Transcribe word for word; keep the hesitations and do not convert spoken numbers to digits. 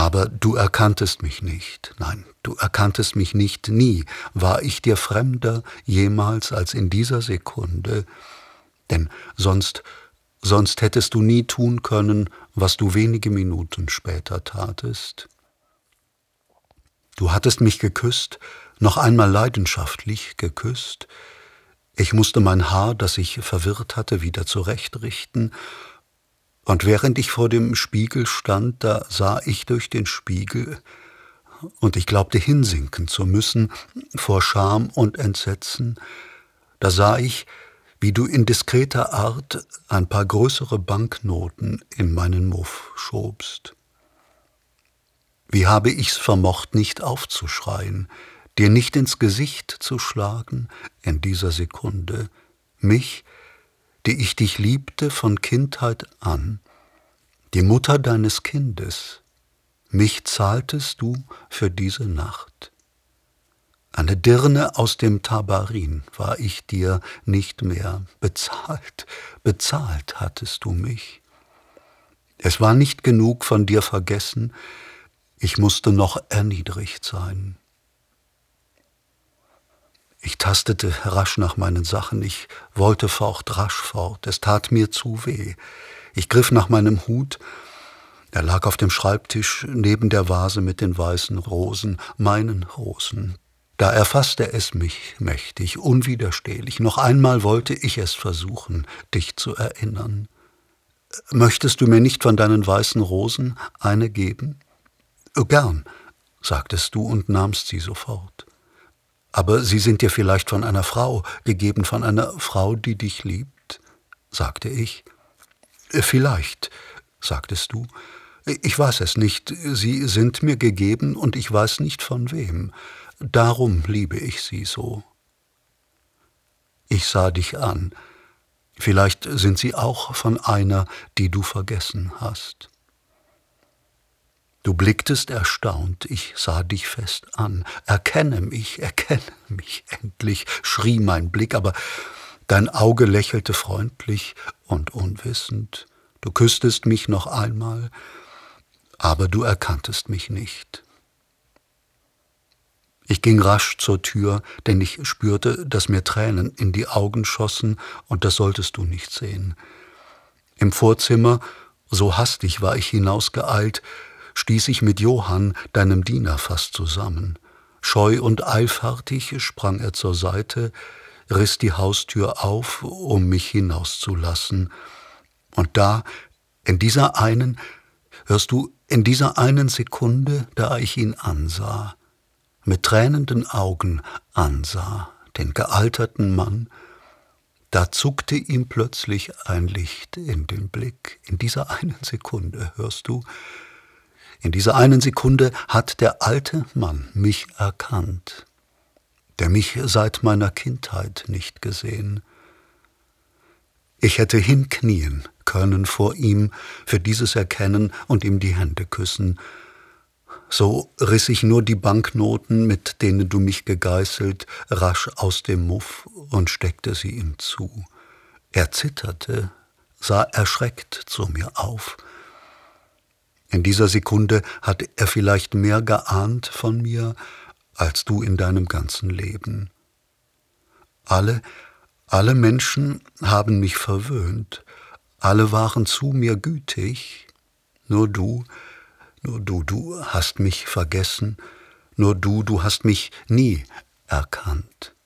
Aber du erkanntest mich nicht, nein, du erkanntest mich nicht, nie war ich dir fremder jemals als in dieser Sekunde, denn sonst, sonst hättest du nie tun können, was du wenige Minuten später tatest. Du hattest mich geküsst, noch einmal leidenschaftlich geküsst. Ich musste mein Haar, das sich verwirrt hatte, wieder zurechtrichten, und während ich vor dem Spiegel stand, da sah ich durch den Spiegel, und ich glaubte hinsinken zu müssen vor Scham und Entsetzen, da sah ich, wie du in diskreter Art ein paar größere Banknoten in meinen Muff schobst. Wie habe ich's vermocht, nicht aufzuschreien, dir nicht ins Gesicht zu schlagen in dieser Sekunde, mich, die ich dich liebte von Kindheit an, die Mutter deines Kindes, mich zahltest du für diese Nacht. Eine Dirne aus dem Tabarin war ich dir nicht mehr, bezahlt, bezahlt hattest du mich. Es war nicht genug von dir vergessen, ich musste noch erniedrigt sein. Ich tastete rasch nach meinen Sachen, ich wollte fort, rasch fort, es tat mir zu weh. Ich griff nach meinem Hut, er lag auf dem Schreibtisch neben der Vase mit den weißen Rosen, meinen Rosen. Da erfasste es mich mächtig, unwiderstehlich. Noch einmal wollte ich es versuchen, dich zu erinnern. Möchtest du mir nicht von deinen weißen Rosen eine geben? Gern, sagtest du und nahmst sie sofort. Aber sie sind dir vielleicht von einer Frau gegeben, von einer Frau, die dich liebt, sagte ich. Vielleicht, sagtest du. Ich weiß es nicht, sie sind mir gegeben und ich weiß nicht von wem. Darum liebe ich sie so. Ich sah dich an. Vielleicht sind sie auch von einer, die du vergessen hast. Du blicktest erstaunt, ich sah dich fest an. Erkenne mich, erkenne mich endlich, schrie mein Blick, aber dein Auge lächelte freundlich und unwissend. Du küsstest mich noch einmal, aber du erkanntest mich nicht. Ich ging rasch zur Tür, denn ich spürte, dass mir Tränen in die Augen schossen, und das solltest du nicht sehen. Im Vorzimmer, so hastig war ich hinausgeeilt, stieß ich mit Johann, deinem Diener, fast zusammen. Scheu und eilfertig sprang er zur Seite, riss die Haustür auf, um mich hinauszulassen. Und da, in dieser einen, hörst du, in dieser einen Sekunde, da ich ihn ansah, mit tränenden Augen ansah, den gealterten Mann, da zuckte ihm plötzlich ein Licht in den Blick. In dieser einen Sekunde, hörst du, in dieser einen Sekunde hat der alte Mann mich erkannt, der mich seit meiner Kindheit nicht gesehen. Ich hätte hinknien können vor ihm für dieses Erkennen und ihm die Hände küssen. So riss ich nur die Banknoten, mit denen du mich gegeißelt, rasch aus dem Muff und steckte sie ihm zu. Er zitterte, sah erschreckt zu mir auf. In dieser Sekunde hat er vielleicht mehr geahnt von mir, als du in deinem ganzen Leben. Alle, alle Menschen haben mich verwöhnt, alle waren zu mir gütig, nur du, nur du, du hast mich vergessen, nur du, du hast mich nie erkannt.